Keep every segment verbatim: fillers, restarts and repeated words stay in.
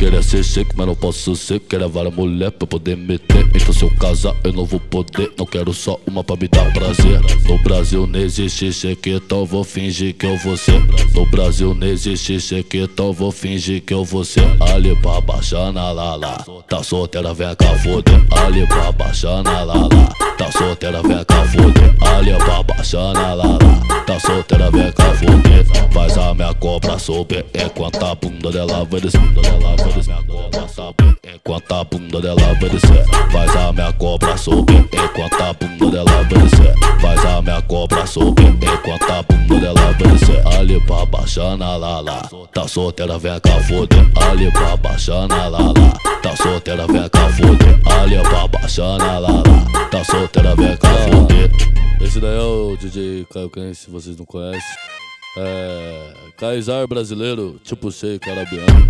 queria ser shake, mas não posso ser. Quero várias mulher pra poder meter. Então se eu casar eu não vou poder. Não quero só uma pra me dar prazer. No Brasil não existe shake, então vou fingir que eu vou ser. No Brasil não existe shake, então vou fingir que eu vou ser. Alibaba, Xana, Lala. Tá solteira, vem cá foder. Alibaba, Xana, Lala. Tá solteira, vem cá foder. Alibaba, Xana, Lala. Tá solteira, vem cá foder. Faz a minha cobra subir. Enquanto a bunda dela vai descer. Enquanto a bunda dela vai descer. Faz a minha cobra subir. Enquanto a bunda dela vai descer. Faz a minha cobra subir. Enquanto a bunda dela vai descer. Alibaba, Xana, Lala. Tá solteira, vem cá foder. Alibaba, Xana, Lala. Tá solteira, vem cá foder. Alibaba, Xana, Lala. Tá solteira, vem cá foder. Esse daí é o D J Caio Ken, se vocês não conhecem. É. Kaysar brasileiro, tipo sei, carabiano.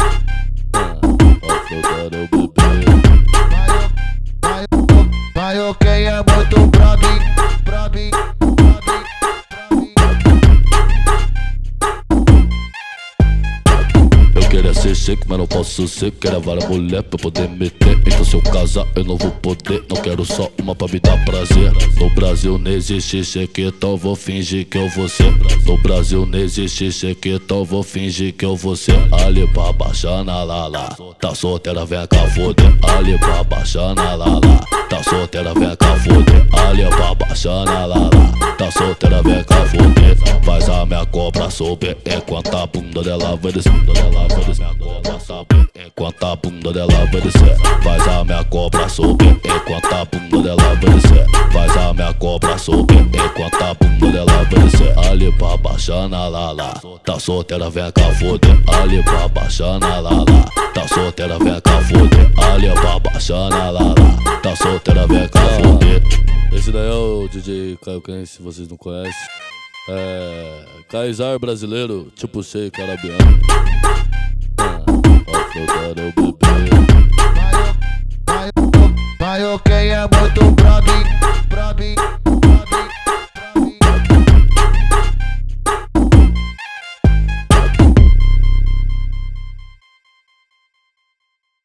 Afogado é o bebê. Vai, ok, é muito pra mim, pra mim, pra mim. Eu queria ser shake, mas não posso ser. Quero várias mulher pra poder meter. Então se eu casar eu não vou poder. Não quero só uma pra me dar prazer. No Brasil não existe shake, então vou fingir que eu vou ser. No Brasil não existe shake, então vou fingir que eu vou ser. Alibaba, Xana, Lala. Tá solteira, vem cá foder. Alibaba, Xana, Lala. Tá solteira, vem cá foder. Alibaba, Xana, Lala. Tá solteira, vem cá foder. Faz a minha cobra subir. Enquanto a bunda dela vai descer. Enquanto a bunda dela vai descer. Faz a minha cobra subir. Enquanto a bunda dela vai descer. Faz a minha cobra subir. Enquanto a bunda dela vai descer. Alibaba, Xana, Lala. Tá solteira, vem cá foder. Alibaba, Xana, Lala. Tá solteira, vem cá foder. Alibaba, Xana, Lala. Tá solteira, vem cá foder. Esse daí é o D J Caio Ken, se vocês não conhecem. É. Kaysar brasileiro, tipo sei, carabiano. Afogado é o bebê. Vai, vai, vai, ok, é muito pra mim.